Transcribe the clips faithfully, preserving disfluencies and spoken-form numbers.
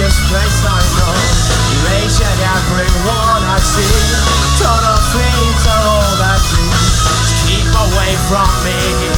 this place I know. Erasing everyone I see. Total flames are all that please keep away from me.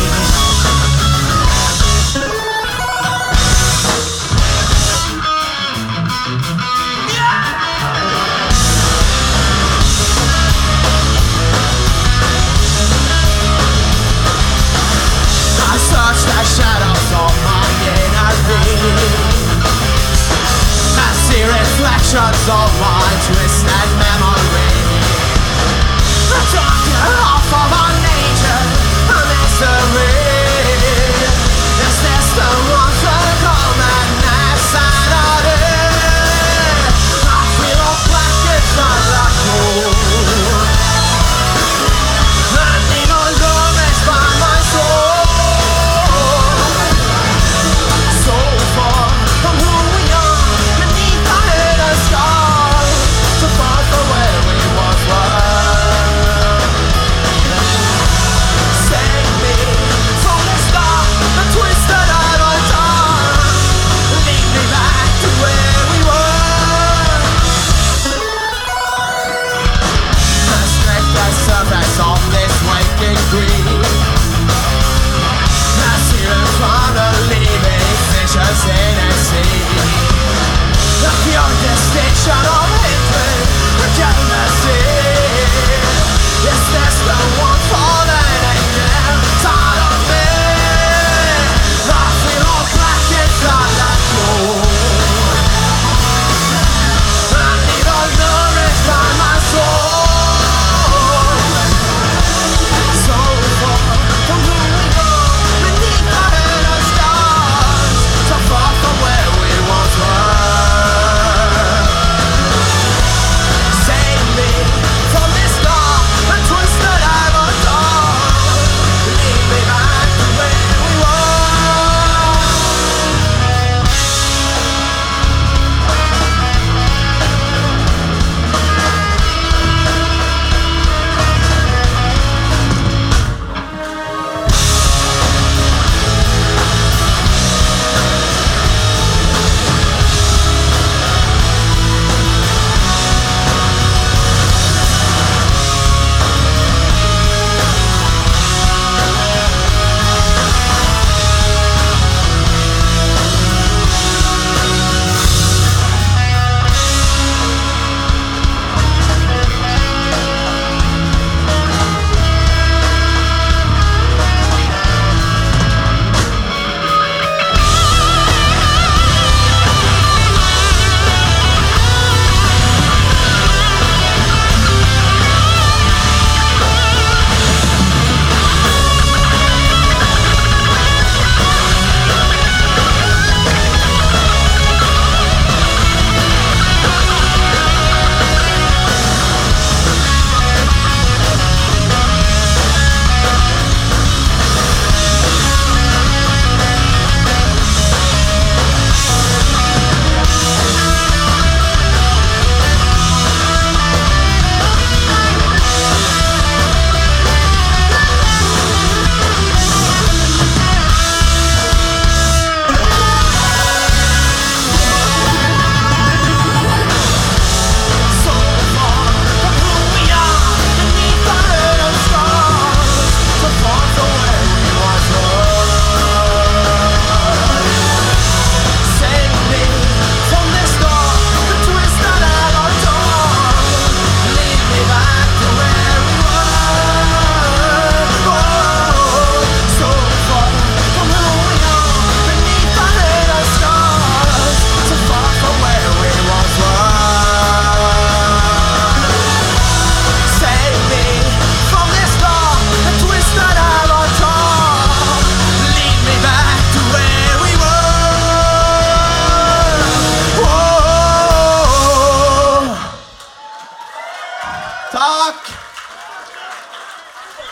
Shadows of my inner being, I see reflections of my twisted memory. A darker half of our nature, a misery. Is this the one for common insanity? I feel all black inside the cold. I need all damage by my soul. The pure distinction of hatred and jealousy. Is this the one fallen angel inside of me? I feel all black inside that cold. I need all nourished by my soul. So far from who we are, beneath the head of stars, so far from where we once were. Tack!